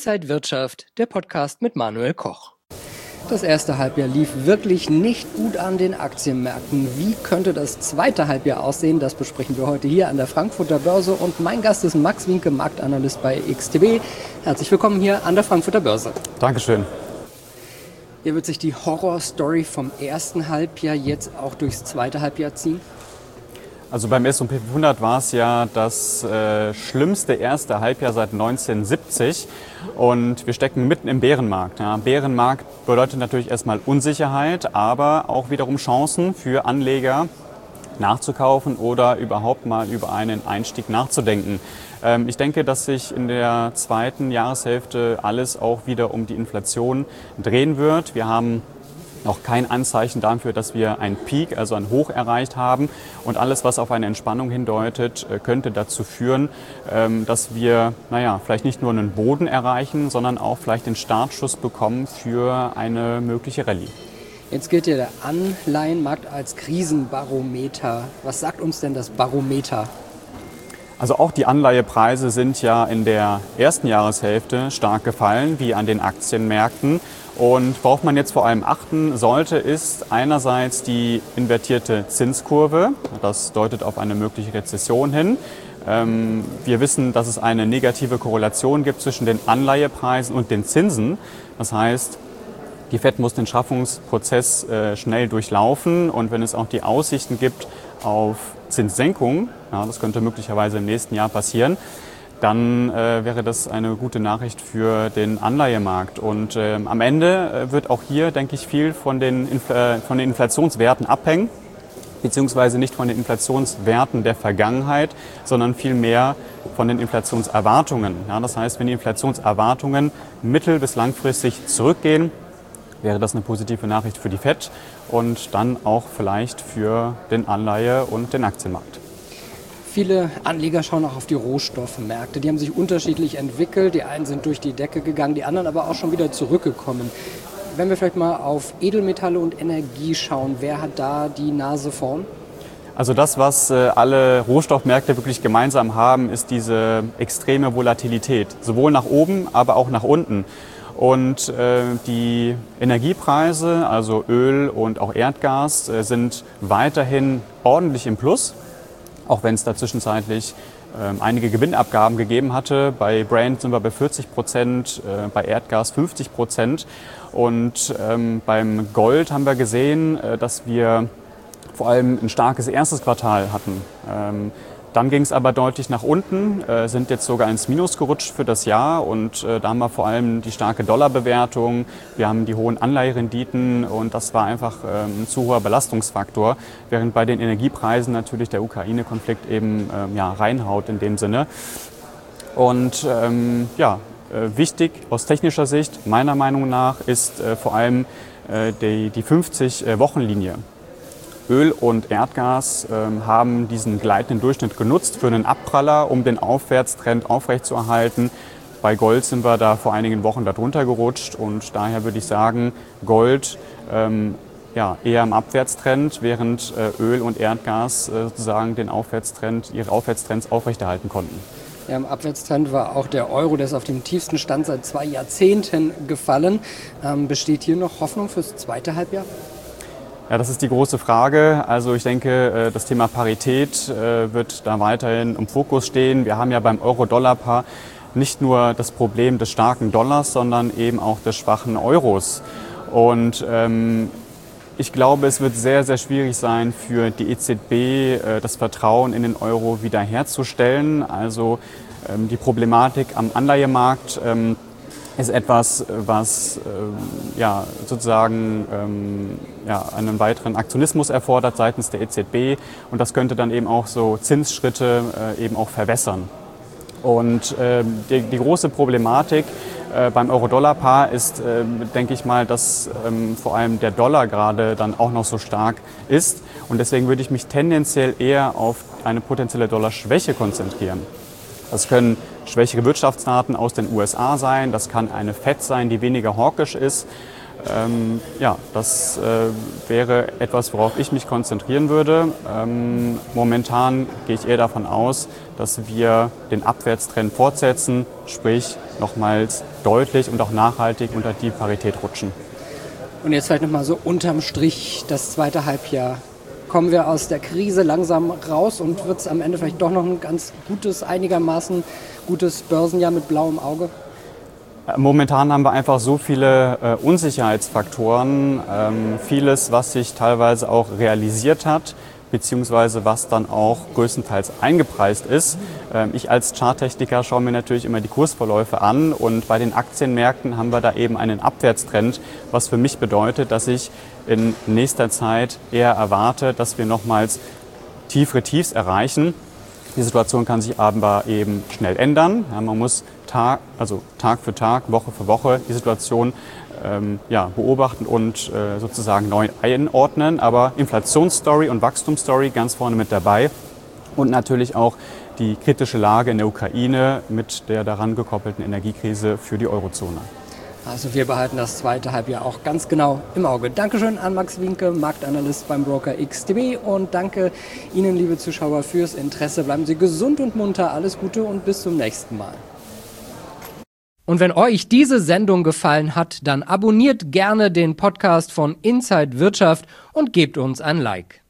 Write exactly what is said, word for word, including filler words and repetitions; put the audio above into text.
Inside Wirtschaft, der Podcast mit Manuel Koch. Das erste Halbjahr lief wirklich nicht gut an den Aktienmärkten. Wie könnte das zweite Halbjahr aussehen? Das besprechen wir heute hier an der Frankfurter Börse. Und mein Gast ist Max Wienke, Marktanalyst bei X T B. Herzlich willkommen hier an der Frankfurter Börse. Dankeschön. Hier wird sich die Horrorstory vom ersten Halbjahr jetzt auch durchs zweite Halbjahr ziehen? Also beim S und P fünfhundert war es ja das äh, schlimmste erste Halbjahr seit neunzehnhundertsiebzig und wir stecken mitten im Bärenmarkt. Ja. Bärenmarkt bedeutet natürlich erstmal Unsicherheit, aber auch wiederum Chancen für Anleger nachzukaufen oder überhaupt mal über einen Einstieg nachzudenken. Ähm, ich denke, dass sich in der zweiten Jahreshälfte alles auch wieder um die Inflation drehen wird. Wir haben noch kein Anzeichen dafür, dass wir einen Peak, also ein Hoch erreicht haben. Und alles, was auf eine Entspannung hindeutet, könnte dazu führen, dass wir, naja, vielleicht nicht nur einen Boden erreichen, sondern auch vielleicht den Startschuss bekommen für eine mögliche Rallye. Jetzt gilt ja der Anleihenmarkt als Krisenbarometer. Was sagt uns denn das Barometer? Also auch die Anleihepreise sind ja in der ersten Jahreshälfte stark gefallen, wie an den Aktienmärkten. Und worauf man jetzt vor allem achten sollte, ist einerseits die invertierte Zinskurve. Das deutet auf eine mögliche Rezession hin. Wir wissen, dass es eine negative Korrelation gibt zwischen den Anleihepreisen und den Zinsen. Das heißt, die Fed muss den Schaffungsprozess schnell durchlaufen. Und wenn es auch die Aussichten gibt auf Zinssenkung, ja, das könnte möglicherweise im nächsten Jahr passieren, dann äh, wäre das eine gute Nachricht für den Anleihemarkt. Und äh, am Ende wird auch hier, denke ich, viel von den, Infl- von den Inflationswerten abhängen, beziehungsweise nicht von den Inflationswerten der Vergangenheit, sondern vielmehr von den Inflationserwartungen. Ja, das heißt, wenn die Inflationserwartungen mittel- bis langfristig zurückgehen, wäre das eine positive Nachricht für die Fed und dann auch vielleicht für den Anleihe- und den Aktienmarkt. Viele Anleger schauen auch auf die Rohstoffmärkte. Die haben sich unterschiedlich entwickelt. Die einen sind durch die Decke gegangen, die anderen aber auch schon wieder zurückgekommen. Wenn wir vielleicht mal auf Edelmetalle und Energie schauen, wer hat da die Nase vorn? Also das, was äh, alle Rohstoffmärkte wirklich gemeinsam haben, ist diese extreme Volatilität. Sowohl nach oben, aber auch nach unten. Und äh, die Energiepreise, also Öl und auch Erdgas, äh, sind weiterhin ordentlich im Plus. Auch wenn es da zwischenzeitlich äh, einige Gewinnabgaben gegeben hatte. Bei Brent sind wir bei vierzig Prozent, äh, bei Erdgas fünfzig Prozent. Und ähm, beim Gold haben wir gesehen, äh, dass wir vor allem ein starkes erstes Quartal hatten. Ähm, Dann ging es aber deutlich nach unten, äh, sind jetzt sogar ins Minus gerutscht für das Jahr und äh, da haben wir vor allem die starke Dollarbewertung, wir haben die hohen Anleiherenditen und das war einfach ähm, ein zu hoher Belastungsfaktor, während bei den Energiepreisen natürlich der Ukraine-Konflikt eben ähm, ja, reinhaut in dem Sinne. Und ähm, ja, äh, wichtig aus technischer Sicht, meiner Meinung nach, ist äh, vor allem äh, die, die fünfzig-Wochen-Linie. Öl und Erdgas ähm, haben diesen gleitenden Durchschnitt genutzt für einen Abpraller, um den Aufwärtstrend aufrechtzuerhalten. Bei Gold sind wir da vor einigen Wochen darunter gerutscht und daher würde ich sagen, Gold ähm, ja, eher im Abwärtstrend, während äh, Öl und Erdgas äh, sozusagen den Aufwärtstrend, ihre Aufwärtstrends aufrechterhalten konnten. Ja, im Abwärtstrend war auch der Euro, der ist auf dem tiefsten Stand seit zwei Jahrzehnten gefallen. Ähm, besteht hier noch Hoffnung fürs zweite Halbjahr? Ja, das ist die große Frage. Also ich denke, das Thema Parität wird da weiterhin im Fokus stehen. Wir haben ja beim Euro-Dollar-Paar nicht nur das Problem des starken Dollars, sondern eben auch des schwachen Euros. Und ähm, ich glaube, es wird sehr, sehr schwierig sein für die E Z B, das Vertrauen in den Euro wiederherzustellen. Also ähm, die Problematik am Anleihemarkt ähm, ist etwas, was ähm, ja, sozusagen ähm, ja, einen weiteren Aktionismus erfordert seitens der E Z B und das könnte dann eben auch so Zinsschritte äh, eben auch verwässern. Und äh, die, die große Problematik äh, beim Euro-Dollar-Paar ist, äh, denke ich mal, dass ähm, vor allem der Dollar gerade dann auch noch so stark ist und deswegen würde ich mich tendenziell eher auf eine potenzielle Dollarschwäche konzentrieren. Das können schwächere Wirtschaftsdaten aus den U S A sein, das kann eine Fed sein, die weniger hawkisch ist. Ähm, ja, das äh, wäre etwas, worauf ich mich konzentrieren würde. Ähm, momentan gehe ich eher davon aus, dass wir den Abwärtstrend fortsetzen, sprich nochmals deutlich und auch nachhaltig unter die Parität rutschen. Und jetzt vielleicht nochmal so unterm Strich das zweite Halbjahr. Kommen wir aus der Krise langsam raus und wird es am Ende vielleicht doch noch ein ganz gutes, einigermaßen gutes Börsenjahr mit blauem Auge? Momentan haben wir einfach so viele äh, Unsicherheitsfaktoren, ähm, vieles, was sich teilweise auch realisiert hat, beziehungsweise was dann auch größtenteils eingepreist ist. Ähm, ich als Charttechniker schaue mir natürlich immer die Kursverläufe an und bei den Aktienmärkten haben wir da eben einen Abwärtstrend, was für mich bedeutet, dass ich in nächster Zeit eher erwarte, dass wir nochmals tiefere Tiefs erreichen. Die Situation kann sich aber eben schnell ändern. Ja, man muss Tag, also Tag für Tag, Woche für Woche die Situation ähm, ja, beobachten und äh, sozusagen neu einordnen. Aber Inflationsstory und Wachstumsstory ganz vorne mit dabei. Und natürlich auch die kritische Lage in der Ukraine mit der daran gekoppelten Energiekrise für die Eurozone. Also wir behalten das zweite Halbjahr auch ganz genau im Auge. Dankeschön an Max Winke, Marktanalyst beim Broker X T B, und danke Ihnen, liebe Zuschauer, fürs Interesse. Bleiben Sie gesund und munter, alles Gute und bis zum nächsten Mal. Und wenn euch diese Sendung gefallen hat, dann abonniert gerne den Podcast von Inside Wirtschaft und gebt uns ein Like.